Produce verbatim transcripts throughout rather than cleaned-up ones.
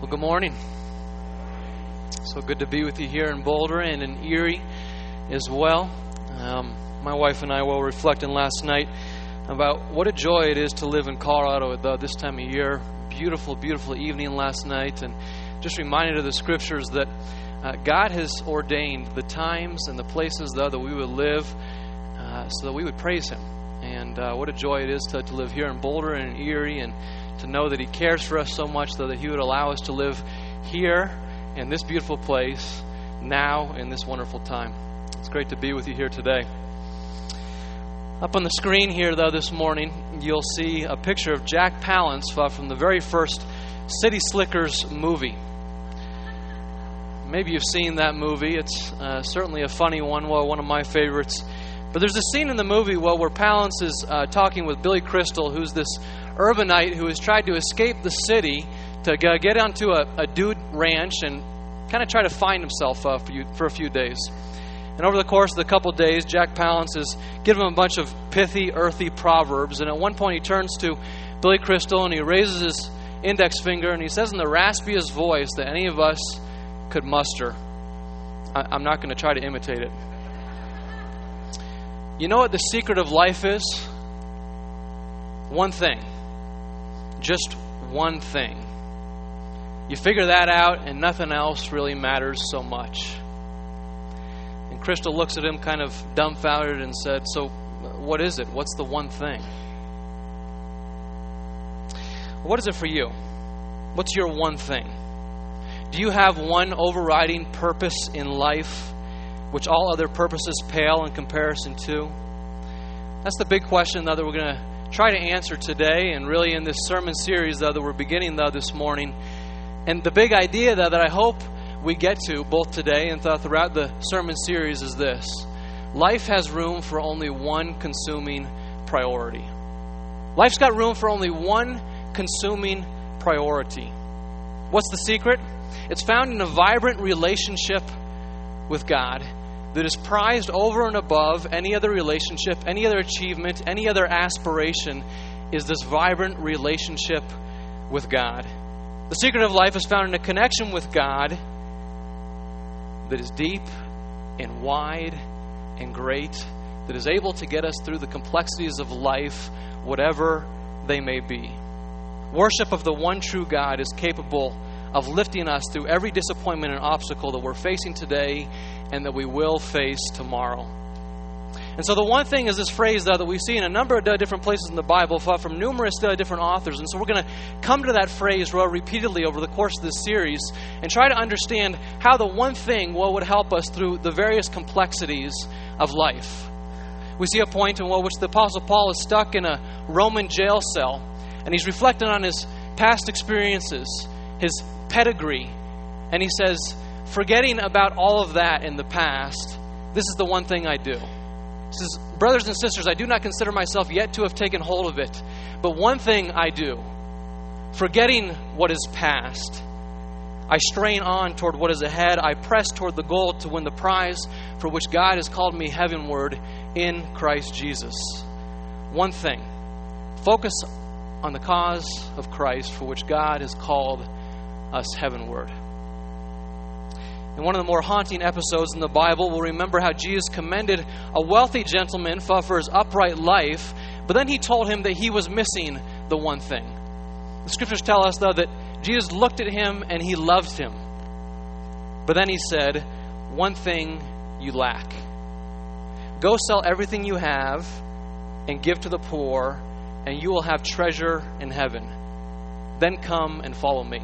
Well, good morning. So good to be with you here in Boulder and in Erie as well. Um, my wife and I were reflecting last night about what a joy it is to live in Colorado at uh, this time of year. Beautiful, beautiful evening last night, and just reminded of the scriptures that uh, God has ordained the times and the places though, that we would live uh, so that we would praise Him. And uh, what a joy it is to, to live here in Boulder and in Erie, and to know that He cares for us so much though, that He would allow us to live here in this beautiful place now in this wonderful time. It's great to be with you here today. Up on the screen here, though, this morning, you'll see a picture of Jack Palance uh, from the very first City Slickers movie. Maybe you've seen that movie. It's uh, certainly a funny one, well, one of my favorites. But there's a scene in the movie well, where Palance is uh, talking with Billy Crystal, who's this urbanite who has tried to escape the city to uh, get onto a, a dude ranch and kind of try to find himself uh, for, you, for a few days. And over the course of the couple days, Jack Palance is giving him a bunch of pithy, earthy proverbs. And at one point he turns to Billy Crystal and he raises his index finger and he says in the raspiest voice that any of us could muster. I, I'm not going to try to imitate it. You know what the secret of life is? One thing. Just one thing. You figure that out and nothing else really matters so much. And Crystal looks at him kind of dumbfounded and said, so what is it? What's the one thing? What is it for you? What's your one thing? Do you have one overriding purpose in life which all other purposes pale in comparison to? That's the big question, though, that we're going to try to answer today, and really in this sermon series, though, that we're beginning, though, this morning. And the big idea, though, that I hope we get to both today and throughout the sermon series is this. Life has room for only one consuming priority. Life's got room for only one consuming priority. What's the secret? It's found in a vibrant relationship with God that is prized over and above any other relationship, any other achievement, any other aspiration, is this vibrant relationship with God. The secret of life is found in a connection with God that is deep and wide and great, that is able to get us through the complexities of life, whatever they may be. Worship of the one true God is capable of lifting us through every disappointment and obstacle that we're facing today and that we will face tomorrow. And so the one thing is this phrase, though, that we see in a number of different places in the Bible from numerous different authors. And so we're going to come to that phrase repeatedly over the course of this series and try to understand how the one thing well, would help us through the various complexities of life. We see a point in which the Apostle Paul is stuck in a Roman jail cell, and he's reflecting on his past experiences, his pedigree, and he says, forgetting about all of that in the past, this is the one thing I do. He says, brothers and sisters, I do not consider myself yet to have taken hold of it, but one thing I do, forgetting what is past, I strain on toward what is ahead. I press toward the goal to win the prize for which God has called me heavenward in Christ Jesus. One thing, focus on the cause of Christ for which God has called us heavenward. In one of the more haunting episodes in the Bible, we'll remember how Jesus commended a wealthy gentleman for his upright life, but then he told him that he was missing the one thing. The scriptures tell us, though, that Jesus looked at him and he loved him. But then he said, one thing you lack. Go sell everything you have and give to the poor, and you will have treasure in heaven. Then come and follow me.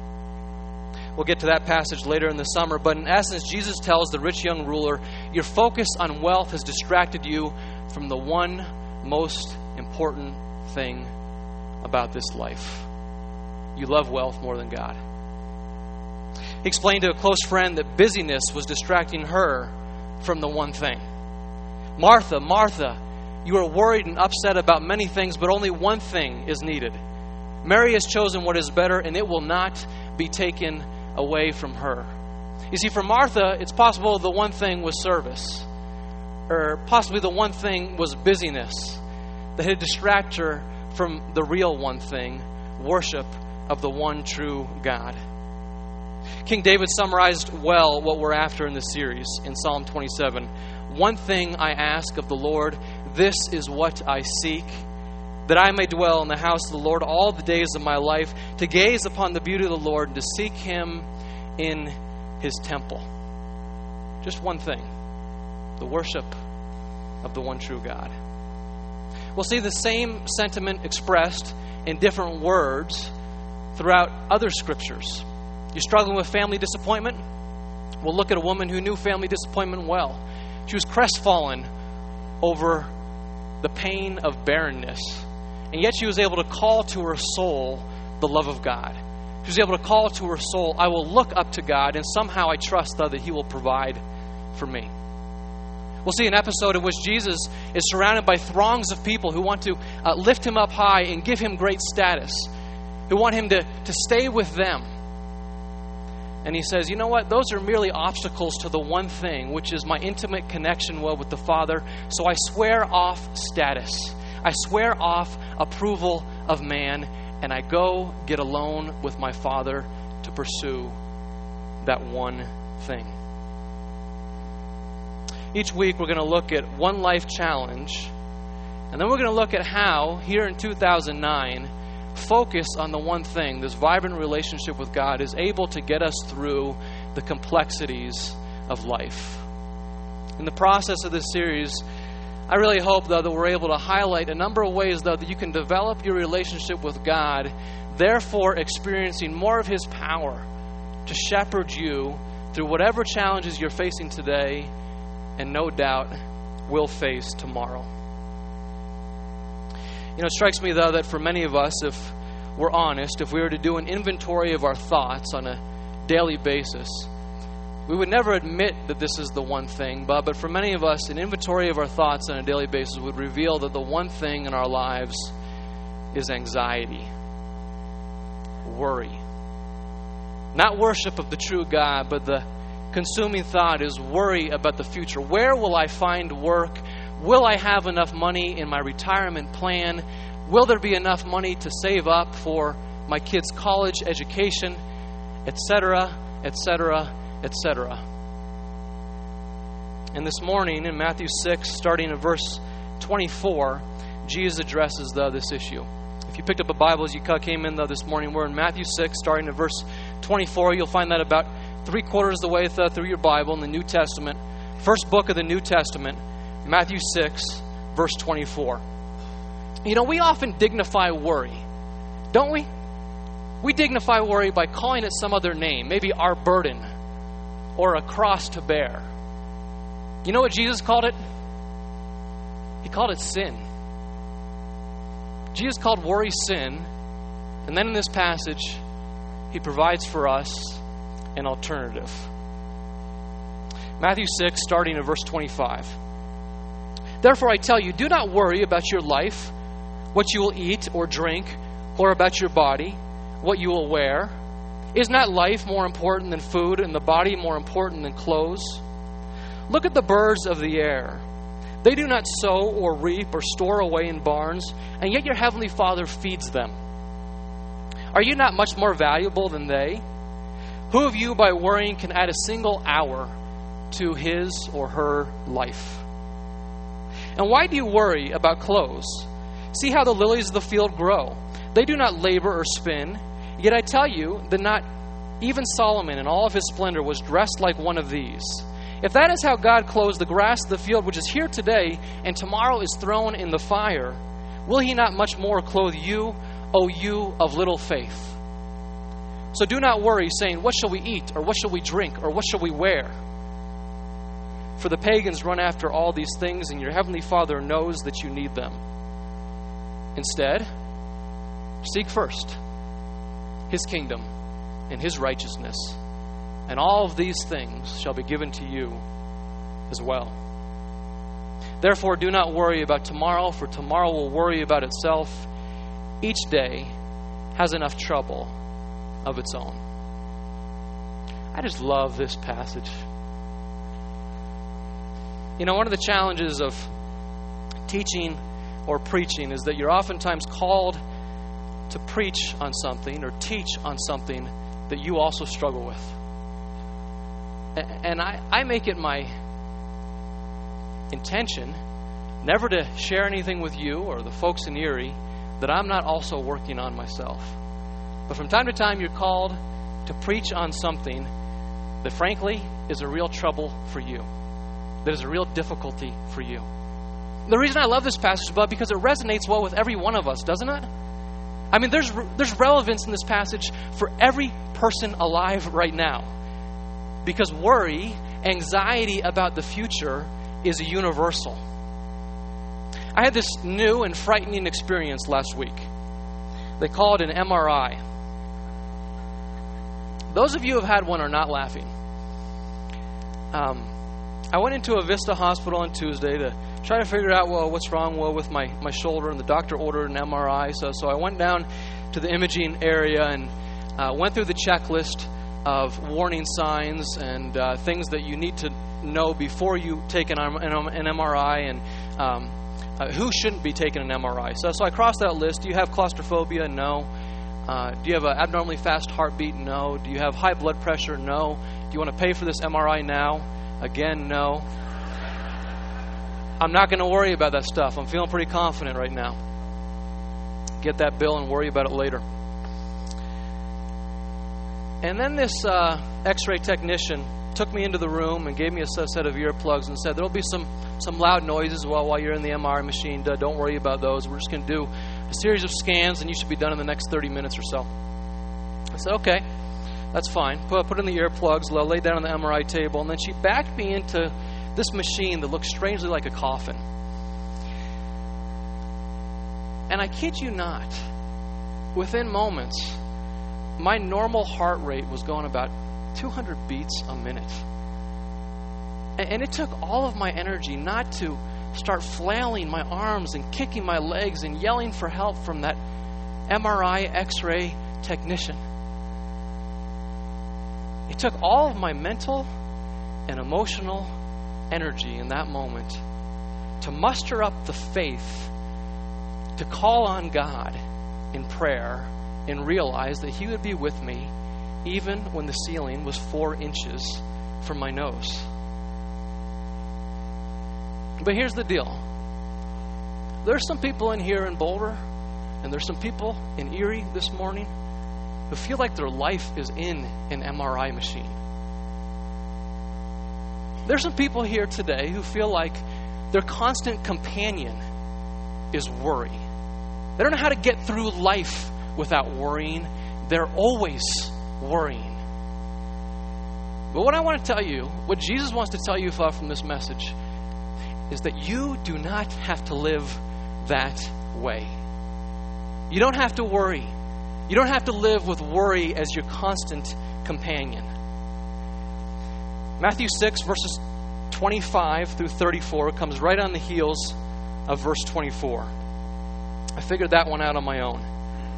We'll get to that passage later in the summer, but in essence, Jesus tells the rich young ruler, your focus on wealth has distracted you from the one most important thing about this life. You love wealth more than God. He explained to a close friend that busyness was distracting her from the one thing. Martha, Martha, you are worried and upset about many things, but only one thing is needed. Mary has chosen what is better, and it will not be taken away from her. You see, for Martha, it's possible the one thing was service, or possibly the one thing was busyness that had distracted her from the real one thing, worship of the one true God. King David summarized well what we're after in this series in Psalm twenty-seven. One thing I ask of the Lord, this is what I seek, that I may dwell in the house of the Lord all the days of my life, to gaze upon the beauty of the Lord and to seek Him in His temple. Just one thing, the worship of the one true God. We'll see the same sentiment expressed in different words throughout other scriptures. You're struggling with family disappointment? We'll look at a woman who knew family disappointment well. She was crestfallen over the pain of barrenness, and yet she was able to call to her soul the love of God. She was able to call to her soul, I will look up to God, and somehow I trust though, that He will provide for me. We'll see an episode in which Jesus is surrounded by throngs of people who want to uh, lift Him up high and give Him great status, who want Him to, to stay with them. And He says, you know what? Those are merely obstacles to the one thing, which is my intimate connection well with the Father. So I swear off status. I swear off approval of man, and I go get alone with my Father to pursue that one thing. Each week we're going to look at one life challenge, and then we're going to look at how, here in two thousand nine, focus on the one thing, this vibrant relationship with God, is able to get us through the complexities of life. In the process of this series, I really hope, though, that we're able to highlight a number of ways, though, that you can develop your relationship with God, therefore experiencing more of His power to shepherd you through whatever challenges you're facing today and no doubt will face tomorrow. You know, it strikes me, though, that for many of us, if we're honest, if we were to do an inventory of our thoughts on a daily basis, we would never admit that this is the one thing, but, but for many of us, an inventory of our thoughts on a daily basis would reveal that the one thing in our lives is anxiety, worry. Not worship of the true God, but the consuming thought is worry about the future. Where will I find work? Will I have enough money in my retirement plan? Will there be enough money to save up for my kids' college education, et cetera, et cetera, et cetera? And this morning in Matthew six, starting at verse twenty-four, Jesus addresses though this issue. If you picked up a Bible as you came in though this morning, we're in Matthew six, starting at verse twenty-four. You'll find that about three quarters of the way through your Bible in the New Testament. First book of the New Testament, Matthew six, verse twenty-four. You know, we often dignify worry, don't we? We dignify worry by calling it some other name, maybe our burden or a cross to bear. You know what Jesus called it? He called it sin. Jesus called worry sin, and then in this passage, He provides for us an alternative. Matthew six, starting at verse twenty-five. Therefore I tell you, do not worry about your life, what you will eat or drink, or about your body, what you will wear. Is not life more important than food, and the body more important than clothes? Look at the birds of the air. They do not sow or reap or store away in barns, and yet your heavenly Father feeds them. Are you not much more valuable than they? Who of you by worrying can add a single hour to his or her life? And why do you worry about clothes? See how the lilies of the field grow. They do not labor or spin. Yet I tell you that not even Solomon in all of his splendor was dressed like one of these. If that is how God clothes the grass of the field, which is here today and tomorrow is thrown in the fire, will He not much more clothe you, O you of little faith? So do not worry, saying, what shall we eat, or what shall we drink, or what shall we wear? For the pagans run after all these things, and your heavenly Father knows that you need them. Instead, seek first His kingdom and His righteousness, and all of these things shall be given to you as well. Therefore, do not worry about tomorrow, for tomorrow will worry about itself. Each day has enough trouble of its own. I just love this passage. You know, one of the challenges of teaching or preaching is that you're oftentimes called to preach on something or teach on something that you also struggle with. And I, I make it my intention never to share anything with you or the folks in Erie that I'm not also working on myself. But from time to time, you're called to preach on something that, frankly, is a real trouble for you, that is a real difficulty for you. The reason I love this passage is because it resonates well with every one of us, doesn't it? I mean, there's there's relevance in this passage for every person alive right now. Because worry, anxiety about the future is a universal. I had this new and frightening experience last week. They call it an M R I. Those of you who have had one are not laughing. Um, I went into a Vista hospital on Tuesday to try to figure out, well, what's wrong well, with my, my shoulder, and the doctor ordered an M R I. So, so I went down to the imaging area and uh, went through the checklist of warning signs and uh, things that you need to know before you take an, an M R I, and um, uh, who shouldn't be taking an M R I. So, so I crossed that list. Do you have claustrophobia? No. Uh, do you have an abnormally fast heartbeat? No. Do you have high blood pressure? No. Do you want to pay for this M R I now? Again, no. I'm not going to worry about that stuff. I'm feeling pretty confident right now. Get that bill and worry about it later. And then this uh, x-ray technician took me into the room and gave me a set of earplugs and said, there'll be some, some loud noises while, while you're in the M R I machine. Don't worry about those. We're just going to do a series of scans, and you should be done in the next thirty minutes or so. I said, okay, that's fine. Put, put in the earplugs, lay down on the M R I table, and then she backed me into this machine that looks strangely like a coffin. And I kid you not, within moments, my normal heart rate was going about two hundred beats a minute. And it took all of my energy not to start flailing my arms and kicking my legs and yelling for help from that M R I X-ray technician. It took all of my mental and emotional energy in that moment to muster up the faith to call on God in prayer and realize that He would be with me even when the ceiling was four inches from my nose. But here's the deal. There's some people in here in Boulder, and there's some people in Erie this morning who feel like their life is in an M R I machine. There's some people here today who feel like their constant companion is worry. They don't know how to get through life without worrying. They're always worrying. But what I want to tell you, what Jesus wants to tell you from this message, is that you do not have to live that way. You don't have to worry. You don't have to live with worry as your constant companion. Matthew six, verses twenty-five through thirty-four comes right on the heels of verse twenty-four. I figured that one out on my own.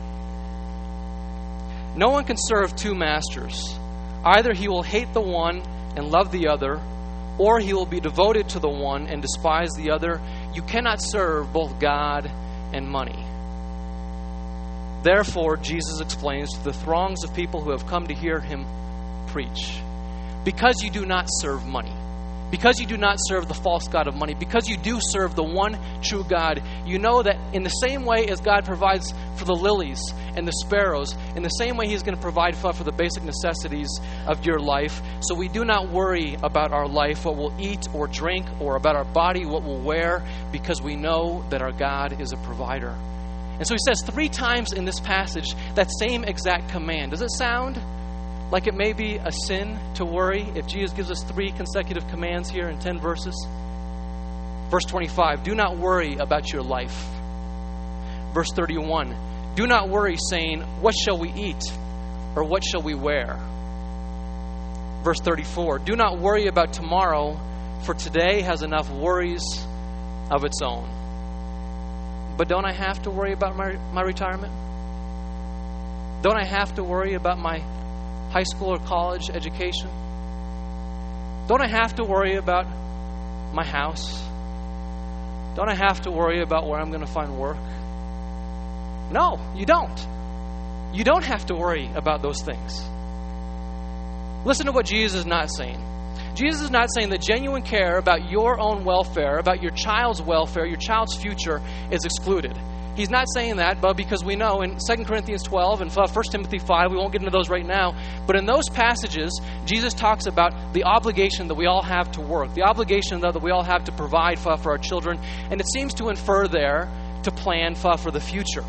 No one can serve two masters. Either he will hate the one and love the other, or he will be devoted to the one and despise the other. You cannot serve both God and money. Therefore, Jesus explains to the throngs of people who have come to hear him preach, because you do not serve money, because you do not serve the false god of money, because you do serve the one true God, you know that in the same way as God provides for the lilies and the sparrows, in the same way He's going to provide for, for the basic necessities of your life. So we do not worry about our life, what we'll eat or drink, or about our body, what we'll wear, because we know that our God is a provider. And so He says three times in this passage that same exact command. Does it sound like it may be a sin to worry if Jesus gives us three consecutive commands here in ten verses? Verse twenty-five, do not worry about your life. Verse thirty-one, do not worry saying, what shall we eat? Or what shall we wear? Verse thirty-four, do not worry about tomorrow, for today has enough worries of its own. But don't I have to worry about my, my retirement? Don't I have to worry about my high school or college education? Don't I have to worry about my house? Don't I have to worry about where I'm going to find work? No, you don't. You don't have to worry about those things. Listen to what Jesus is not saying. Jesus is not saying that genuine care about your own welfare, about your child's welfare, your child's future is excluded. He's not saying that, but because we know in Second Corinthians twelve and First Timothy five, we won't get into those right now, but in those passages, Jesus talks about the obligation that we all have to work, the obligation that we all have to provide for our children, and it seems to infer there to plan for the future.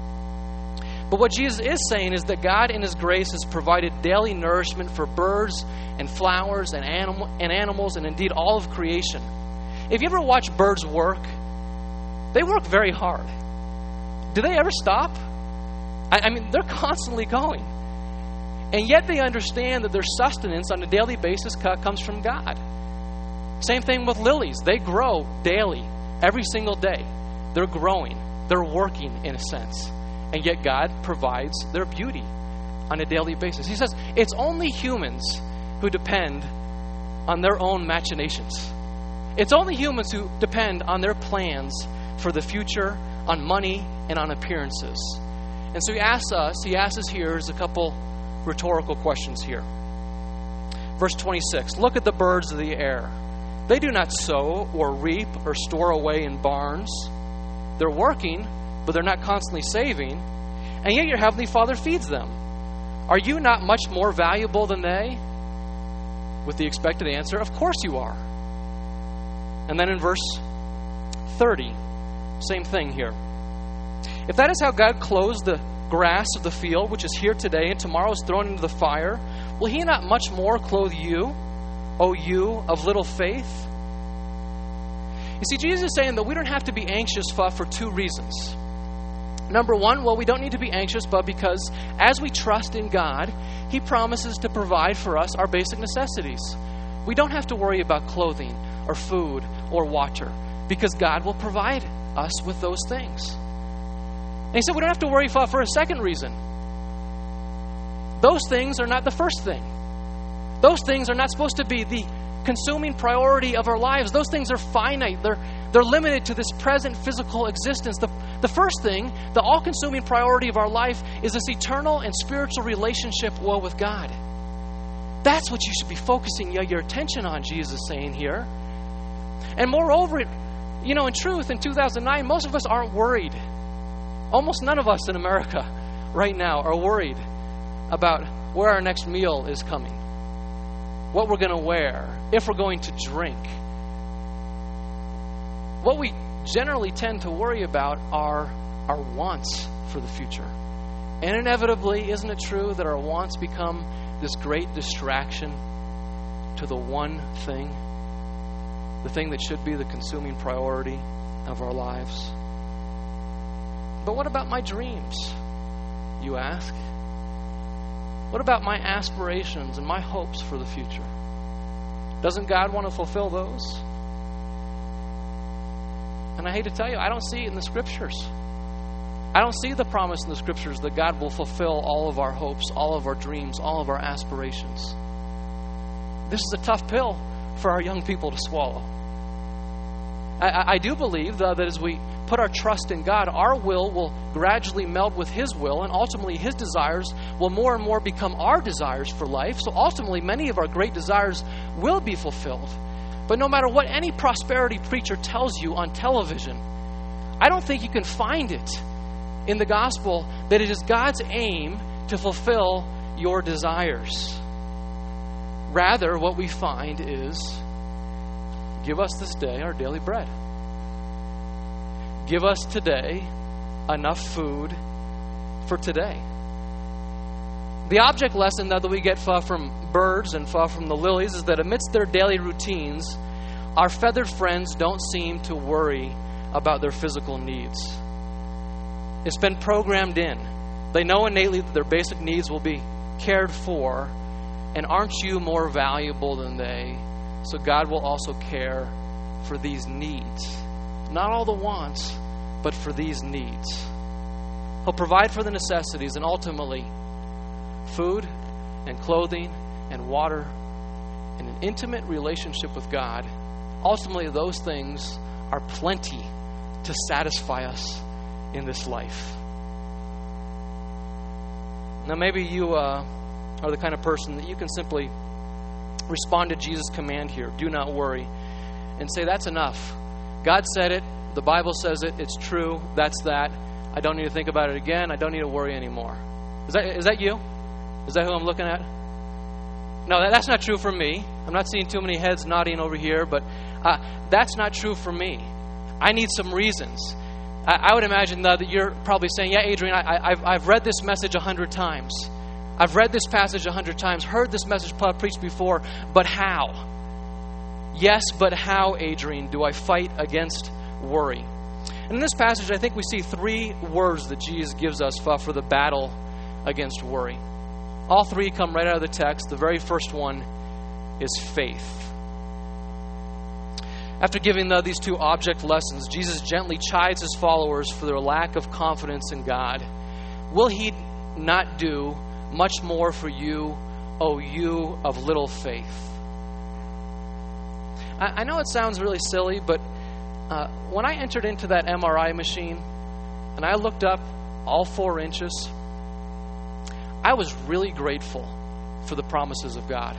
But what Jesus is saying is that God in His grace has provided daily nourishment for birds and flowers and, animal, and animals and indeed all of creation. If you ever watch birds work, they work very hard. Do they ever stop? I, I mean, they're constantly going. And yet they understand that their sustenance on a daily basis comes from God. Same thing with lilies. They grow daily, every single day. They're growing. They're working in a sense. And yet God provides their beauty on a daily basis. He says it's only humans who depend on their own machinations. It's only humans who depend on their plans for the future, on money, and on appearances. And so he asks us, he asks his hearers a couple rhetorical questions here. Verse twenty-six, look at the birds of the air. They do not sow or reap or store away in barns. They're working, but they're not constantly saving, and yet your Heavenly Father feeds them. Are you not much more valuable than they? With the expected answer, of course you are. And then in verse thirty, same thing here. If that is how God clothes the grass of the field, which is here today and tomorrow is thrown into the fire, will He not much more clothe you, O you of little faith? You see, Jesus is saying that we don't have to be anxious for, for two reasons. Number one, well, we don't need to be anxious, but because as we trust in God, He promises to provide for us our basic necessities. We don't have to worry about clothing or food or water because God will provide us with those things. And He said we don't have to worry for, for a second reason. Those things are not the first thing. Those things are not supposed to be the consuming priority of our lives. Those things are finite. They're they're limited to this present physical existence. The, the first thing, the all-consuming priority of our life is this eternal and spiritual relationship well with God. That's what you should be focusing your attention on, Jesus is saying here. And moreover, you know, in truth, in two thousand nine, most of us aren't worried. Almost none of us in America right now are worried about where our next meal is coming, what we're going to wear, if we're going to drink. What we generally tend to worry about are our wants for the future. And inevitably, isn't it true that our wants become this great distraction to the one thing, the thing that should be the consuming priority of our lives? But what about my dreams, you ask? What about my aspirations and my hopes for the future? Doesn't God want to fulfill those? And I hate to tell you, I don't see it in the Scriptures. I don't see the promise in the Scriptures that God will fulfill all of our hopes, all of our dreams, all of our aspirations. This is a tough pill for our young people to swallow. I, I do believe uh, that as we put our trust in God, our will will gradually meld with His will, and ultimately His desires will more and more become our desires for life. So ultimately, many of our great desires will be fulfilled. But no matter what any prosperity preacher tells you on television, I don't think you can find it in the gospel that it is God's aim to fulfill your desires. Rather, what we find is, give us this day our daily bread. Give us today enough food for today. The object lesson that we get from birds and from the lilies is that amidst their daily routines, our feathered friends don't seem to worry about their physical needs. It's been programmed in. They know innately that their basic needs will be cared for, and aren't you more valuable than they? So God will also care for these needs. Not all the wants, but for these needs. He'll provide for the necessities, and ultimately, food and clothing and water and an intimate relationship with God. Ultimately, those things are plenty to satisfy us in this life. Now, maybe you uh, are the kind of person that you can simply respond to Jesus' command here, do not worry, and say, that's enough. God said it. The Bible says it. It's true. That's that. I don't need to think about it again. I don't need to worry anymore. Is that is that you? Is that who I'm looking at? No, that, that's not true for me. I'm not seeing too many heads nodding over here, but uh, that's not true for me. I need some reasons. I, I would imagine uh, that you're probably saying, yeah, Adrian, I, I, I've, I've read this message a hundred times. I've read this passage a hundred times, heard this message preached before, but how? Yes, but how, Adrian, do I fight against worry? And in this passage, I think we see three words that Jesus gives us for the battle against worry. All three come right out of the text. The very first one is faith. After giving the, these two object lessons, Jesus gently chides his followers for their lack of confidence in God. Will he not do much more for you, O you of little faith? I, I know it sounds really silly, but uh, when I entered into that M R I machine and I looked up all four inches, I was really grateful for the promises of God.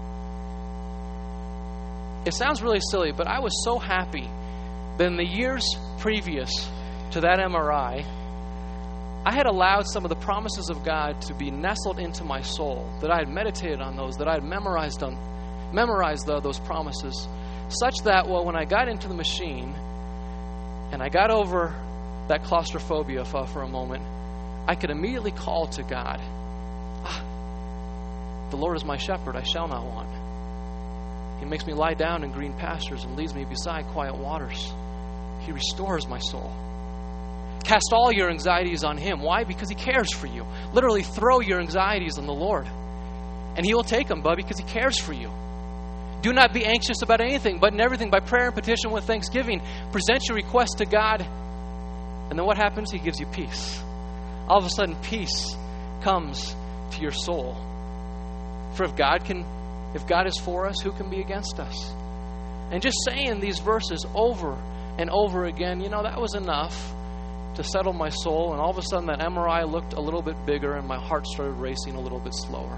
It sounds really silly, but I was so happy that in the years previous to that M R I, I had allowed some of the promises of God to be nestled into my soul, that I had meditated on those, that I had memorized on, memorized the, those promises, such that, well, when I got into the machine and I got over that claustrophobia for, for a moment, I could immediately call to God, ah, the Lord is my shepherd, I shall not want. He makes me lie down in green pastures and leads me beside quiet waters. He restores my soul. Cast all your anxieties on Him. Why? Because He cares for you. Literally throw your anxieties on the Lord. And He will take them, bud, because He cares for you. Do not be anxious about anything, but in everything, by prayer and petition with thanksgiving, present your request to God. And then what happens? He gives you peace. All of a sudden, peace comes to your soul. For if God can, if God is for us, who can be against us? And just saying these verses over and over again, you know, that was enough to settle my soul. And all of a sudden, that M R I looked a little bit bigger and my heart started racing a little bit slower.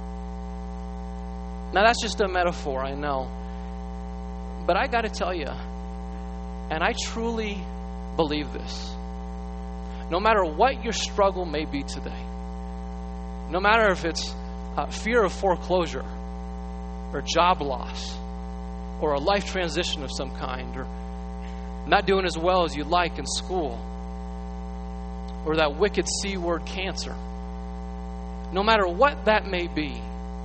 Now, that's just a metaphor, I know. But I got to tell you, and I truly believe this, no matter what your struggle may be today, no matter if it's uh, fear of foreclosure or job loss or a life transition of some kind or not doing as well as you'd like in school or that wicked C word cancer, no matter what that may be,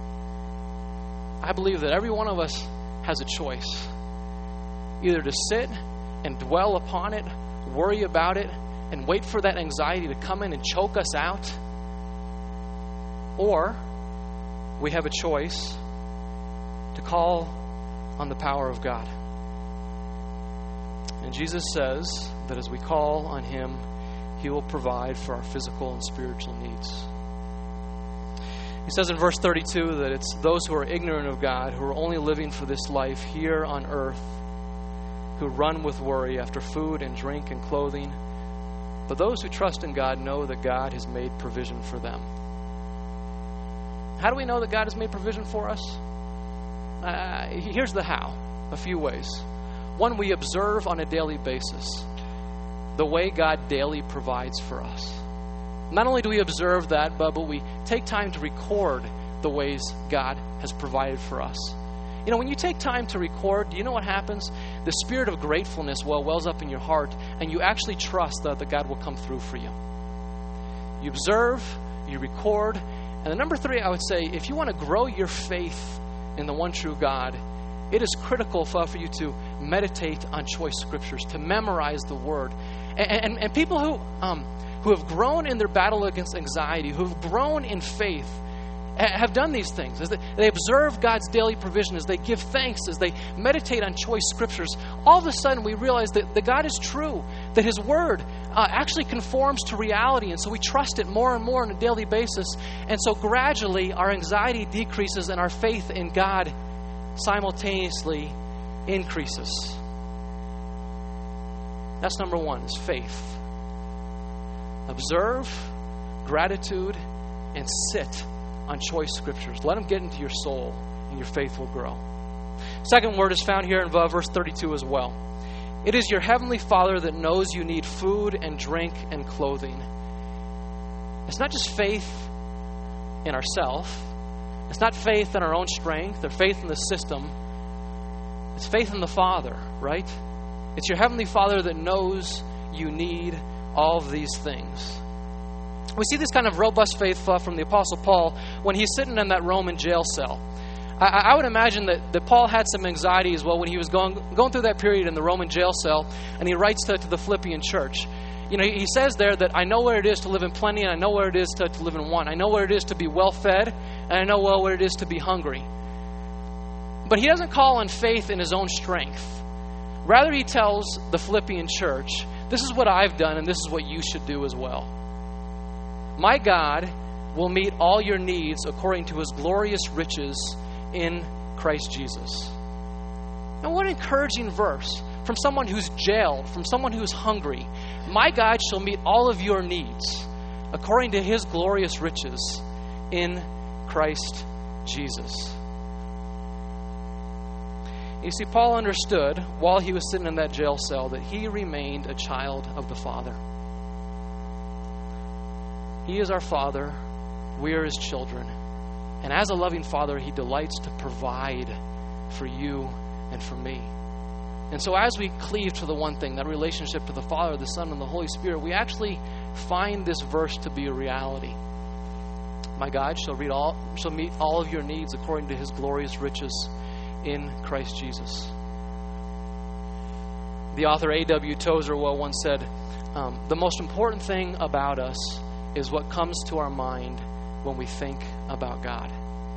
I believe that every one of us has a choice. Either to sit and dwell upon it, worry about it, and wait for that anxiety to come in and choke us out. Or we have a choice to call on the power of God. And Jesus says that as we call on Him, He will provide for our physical and spiritual needs. He says in verse thirty-two that it's those who are ignorant of God, who are only living for this life here on earth, who run with worry after food and drink and clothing. But those who trust in God know that God has made provision for them. How do we know that God has made provision for us? Uh, here's the how, a few ways. One, we observe on a daily basis the way God daily provides for us. Not only do we observe that, but, but we take time to record the ways God has provided for us. You know, when you take time to record, do you know what happens? The spirit of gratefulness well wells up in your heart, and you actually trust that, that God will come through for you. You observe, you record, and the number three, I would say, if you want to grow your faith in the one true God, it is critical for, for you to meditate on choice scriptures, to memorize the Word. And, and, and people who... Um, who have grown in their battle against anxiety, who have grown in faith, have done these things. As they, they observe God's daily provision, as they give thanks, as they meditate on choice scriptures, all of a sudden we realize that, that God is true, that His Word uh, actually conforms to reality, and so we trust it more and more on a daily basis. And so gradually our anxiety decreases and our faith in God simultaneously increases. That's number one, is faith. Observe, gratitude, and sit on choice scriptures. Let them get into your soul, and your faith will grow. Second word is found here in verse thirty-two as well. It is your heavenly Father that knows you need food and drink and clothing. It's not just faith in ourselves. It's not faith in our own strength or faith in the system. It's faith in the Father, right? It's your heavenly Father that knows you need all of these things. We see this kind of robust faith uh, from the Apostle Paul when he's sitting in that Roman jail cell. I, I would imagine that, that Paul had some anxiety as well when he was going going through that period in the Roman jail cell, and he writes to, to the Philippian church. You know, he says there that I know what it is to live in plenty, and I know what it is to, to live in want. I know what it is to be well-fed, and I know well what it is to be hungry. But he doesn't call on faith in his own strength. Rather, he tells the Philippian church, this is what I've done, and this is what you should do as well. My God will meet all your needs according to his glorious riches in Christ Jesus. Now, what an encouraging verse from someone who's jailed, from someone who's hungry. My God shall meet all of your needs according to his glorious riches in Christ Jesus. You see, Paul understood while he was sitting in that jail cell that he remained a child of the Father. He is our Father. We are his children. And as a loving Father, he delights to provide for you and for me. And so as we cleave to the one thing, that relationship to the Father, the Son, and the Holy Spirit, we actually find this verse to be a reality. My God shall, read all, shall meet all of your needs according to his glorious riches in Christ Jesus. The author A W Tozer well once said, um, the most important thing about us is what comes to our mind when we think about God.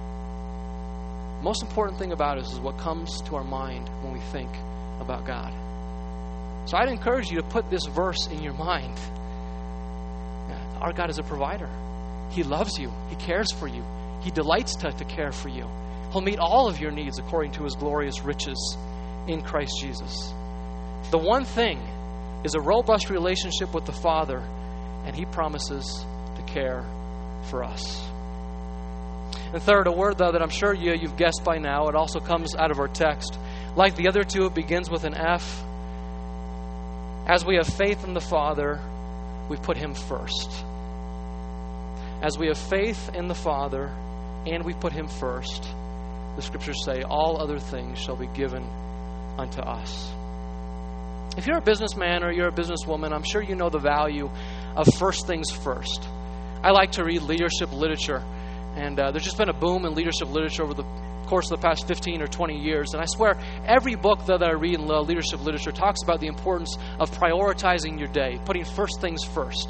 The most important thing about us is what comes to our mind when we think about God. So I'd encourage you to put this verse in your mind. Our God is a provider. He loves you. He cares for you. He delights to, to care for you. He'll meet all of your needs according to his glorious riches in Christ Jesus. The one thing is a robust relationship with the Father, and he promises to care for us. And third, a word, though, that I'm sure you, you've guessed by now. It also comes out of our text. Like the other two, it begins with an F. As we have faith in the Father, we put him first. As we have faith in the Father and we put him first, the scriptures say, all other things shall be given unto us. If you're a businessman or you're a businesswoman, I'm sure you know the value of first things first. I like to read leadership literature, and uh, there's just been a boom in leadership literature over the course of the past fifteen or twenty years. And I swear, every book that I read in leadership literature talks about the importance of prioritizing your day, putting first things first.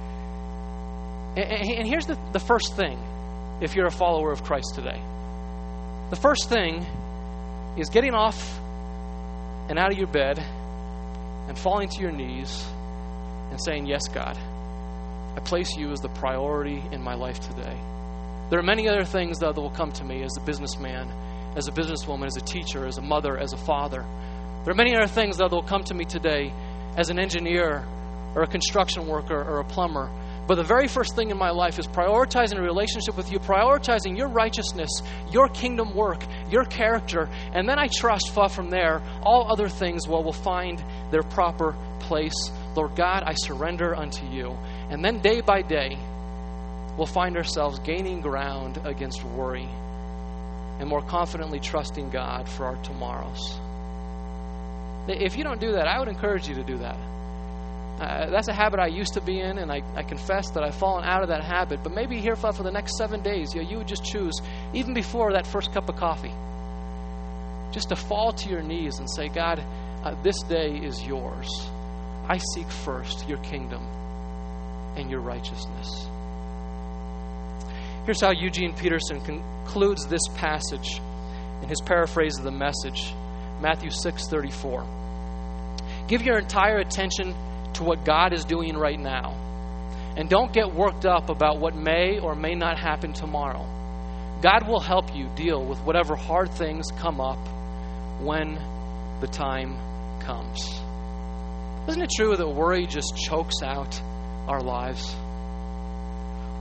And, and here's the, the first thing, if you're a follower of Christ today. The first thing is getting off and out of your bed and falling to your knees and saying, yes, God, I place you as the priority in my life today. There are many other things, though, that will come to me as a businessman, as a businesswoman, as a teacher, as a mother, as a father. There are many other things, though, that will come to me today as an engineer or a construction worker or a plumber. But the very first thing in my life is prioritizing a relationship with you, prioritizing your righteousness, your kingdom work, your character. And then I trust, far from there, all other things well, will find their proper place. Lord God, I surrender unto you. And then day by day, we'll find ourselves gaining ground against worry and more confidently trusting God for our tomorrows. If you don't do that, I would encourage you to do that. Uh, that's a habit I used to be in, and I, I confess that I've fallen out of that habit. But maybe here for the next seven days, you know, you would just choose, even before that first cup of coffee, just to fall to your knees and say, God, uh, this day is yours. I seek first your kingdom and your righteousness. Here's how Eugene Peterson concludes this passage in his paraphrase of the message, Matthew six thirty-four. Give your entire attention to what God is doing right now, and don't get worked up about what may or may not happen tomorrow. God will help you deal with whatever hard things come up when the time comes. Isn't it true that worry just chokes out our lives?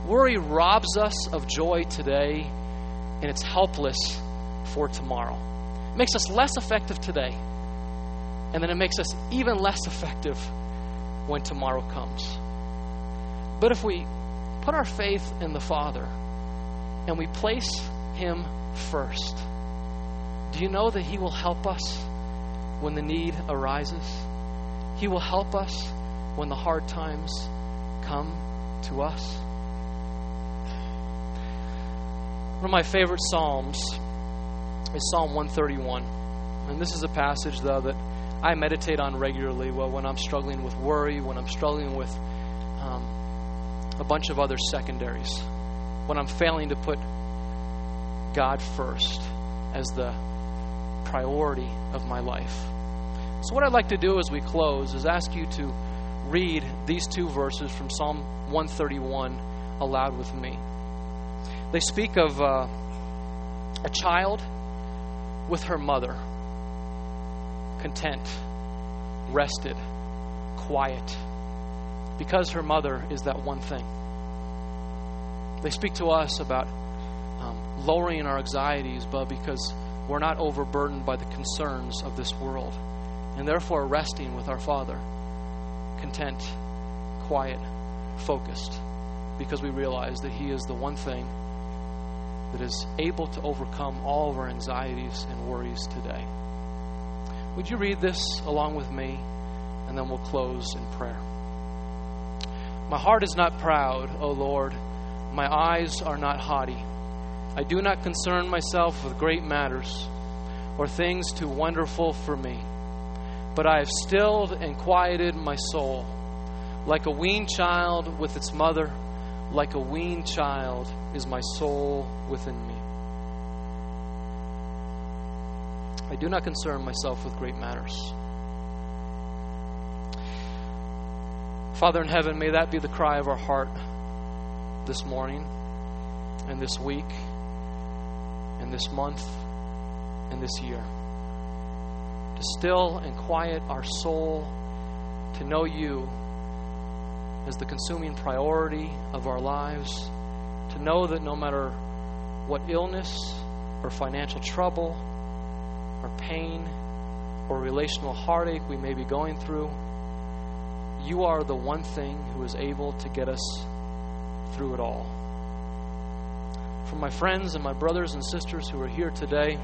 Worry robs us of joy today, and it's helpless for tomorrow. It makes us less effective today, and then it makes us even less effective when tomorrow comes. But if we put our faith in the Father and we place Him first, do you know that He will help us when the need arises? He will help us when the hard times come to us. One of my favorite Psalms is Psalm one thirty-one. And this is a passage, though, that I meditate on regularly well, when I'm struggling with worry, when I'm struggling with um, a bunch of other secondaries, when I'm failing to put God first as the priority of my life. So what I'd like to do as we close is ask you to read these two verses from Psalm one thirty-one aloud with me. They speak of uh, a child with her mother, content, rested, quiet, because her mother is that one thing. They speak to us about um, lowering our anxieties, but because we're not overburdened by the concerns of this world, and therefore resting with our Father, content, quiet, focused, because we realize that He is the one thing that is able to overcome all of our anxieties and worries today. Would you read this along with me, and then we'll close in prayer. My heart is not proud, O Lord. My eyes are not haughty. I do not concern myself with great matters or things too wonderful for me. But I have stilled and quieted my soul. Like a weaned child with its mother, like a weaned child is my soul within me. I do not concern myself with great matters. Father in heaven, may that be the cry of our heart this morning and this week and this month and this year. To still and quiet our soul, to know You as the consuming priority of our lives, to know that no matter what illness or financial trouble or pain or relational heartache we may be going through, You are the one thing who is able to get us through it all. For my friends and my brothers and sisters who are here today,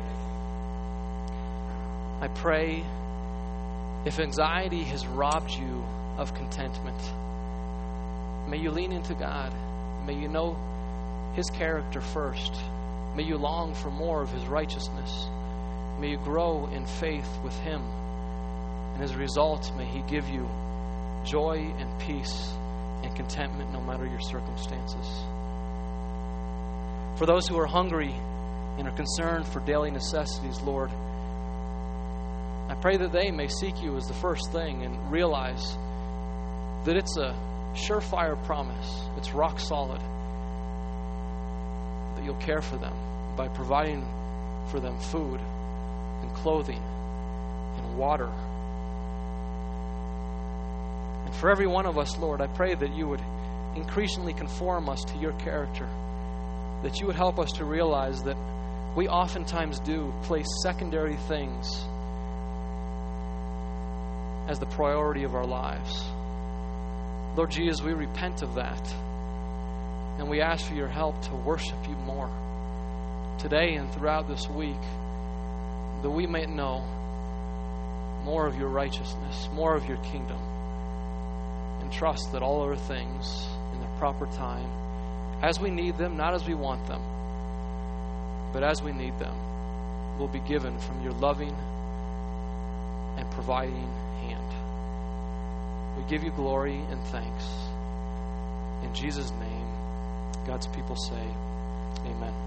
I pray, if anxiety has robbed you of contentment, may you lean into God. May you know His character first. May you long for more of His righteousness. May you grow in faith with Him. And as a result, may He give you joy and peace and contentment no matter your circumstances. For those who are hungry and are concerned for daily necessities, Lord, I pray that they may seek You as the first thing and realize that it's a surefire promise. It's rock solid that You'll care for them by providing for them food and clothing and water. And for every one of us, Lord, I pray that You would increasingly conform us to Your character, that You would help us to realize that we oftentimes do place secondary things as the priority of our lives. Lord Jesus, we repent of that, and we ask for Your help to worship You more today and throughout this week, that we might know more of Your righteousness, more of Your kingdom, and trust that all other things in their proper time, as we need them, not as we want them, but as we need them, will be given from Your loving and providing hand. We give You glory and thanks. In Jesus' name, God's people say, amen.